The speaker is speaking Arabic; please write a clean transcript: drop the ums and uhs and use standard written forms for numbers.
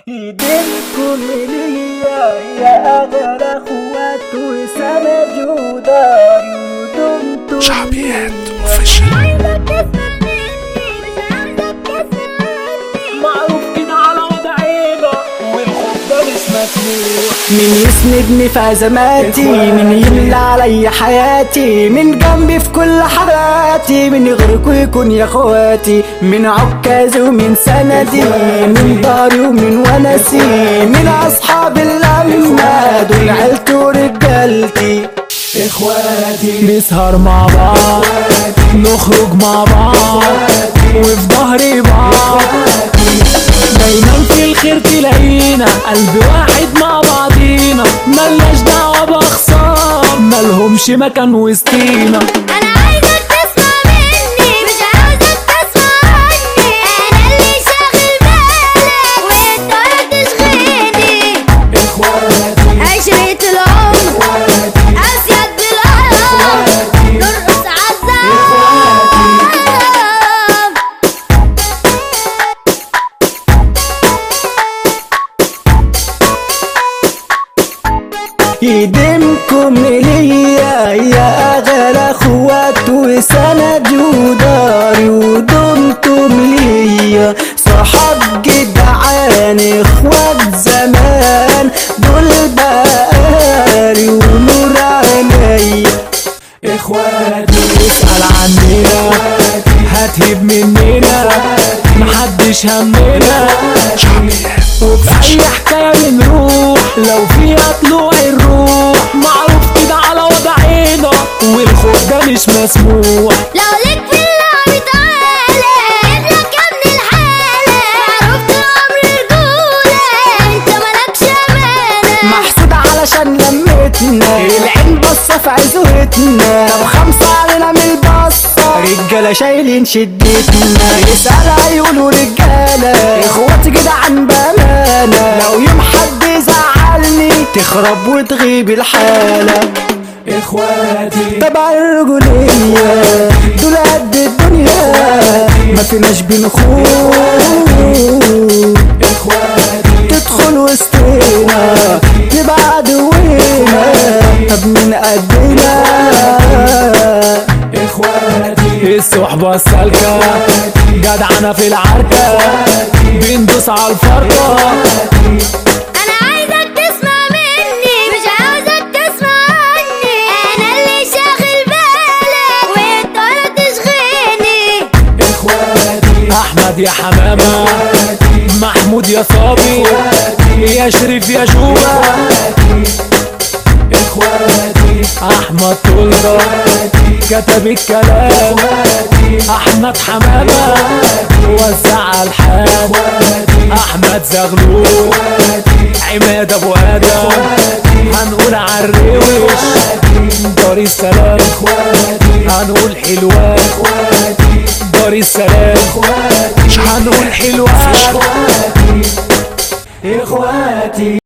ايديكم ليا يا اغلى اخوات وسند وداري ودمتم شعبيات اوفيشال. معروف كده على وضعينا والخوف ده مش مسموح. مين يسندني في ازماتي؟ مين يملى علي حياتي؟ من جنبي في كل حالاتي؟ من غيركم يكون يا اخواتي؟ من عكازي ومن سندي؟ من داري ومن ونسي؟ من اصحاب اللمة دول عيلتي ورجالتي اخواتي. نسهر مع بعض نخرج مع بعض وفي ظهري بعض دايما في الخير تلاقينا قلب واحد مع بعضينا ملناش دعوة بأخصام ملهمش مكان وسطينا. انا عايزك تسمع مني مش عاوزك تسمع عني انا اللي شاغل بالك وانت تشغلني اخواتي عشرة العمر اسيد بالقلم نرقص عالزعم يديمكم ليا يا اغلى اخوات وسند وداري ودمتم ليا صحاب جدعان اخوات زمان دول بقالي ونور عينيا اخواتي. اسأل عننا هتهب مننا محدش همنا وفي اي حكاية بنروح لو فيها طلوع الروح معروف كده على وضعينا والخوف ده مش مسموح. لو ليك في اللعب تعالى ابنك يا ابن الحالة معروف العمر رجولة انت مالكش امانة محسود علشان لمتنا العين بصة في عزوتنا طب خمسة علينا من البصة رجالة شايلين شدتنا يسأل هيقولوا رجالة اخواتي جدعان بأمانة لو يوم حد يزعلني تخرب وتغيب الحالة اخواتي. طبعا الرجولية دول قد الدنيا ما فيناش بنخون اخواتي. تدخل وسطينا تبقى عدوينا طب من قدنا اخواتي. الصحبة السالكة جدعنا في العركة بندوس على الفرقة. انا عايزك تسمع مني مش عاوزك تسمع عني انا اللي شاغل بالك وانت ولا تشغلني اخواتي. احمد يا حمامة محمود يا صابي يا شريف يا شوبة اخواتي. احمد طلبة كتب الكلام احمد حمامة وزع الحام احمد زغلول عماد ابو ادم هنقول عالروش دار السلام هنقول حلوان دار السلام هنقول حلوان اخواتي.